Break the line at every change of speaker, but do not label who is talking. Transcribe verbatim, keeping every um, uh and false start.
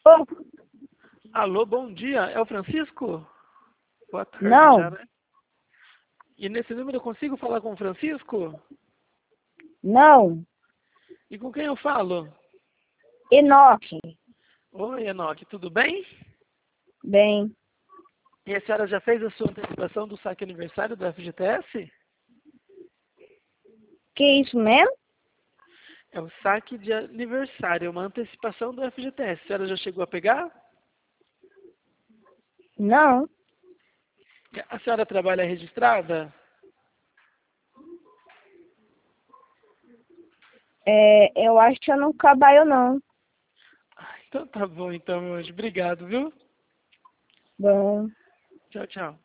Oh,
Alô, bom dia. É o Francisco? Boa tarde
não,
já, né? E nesse número eu consigo falar com o Francisco?
não.
E com quem eu falo?
Enoque.
Oi, Enoque, tudo bem?
Bem,
E a senhora já fez a sua antecipação do saque aniversário do F G T S?
que isso mesmo?
É o saque de aniversário, é uma antecipação do F G T S. A senhora já chegou a pegar?
Não.
A senhora trabalha registrada?
É, eu acho que eu não trabalho, não.
Ah, então tá bom, então, hoje. Obrigado, viu?
Bom.
Tchau, tchau.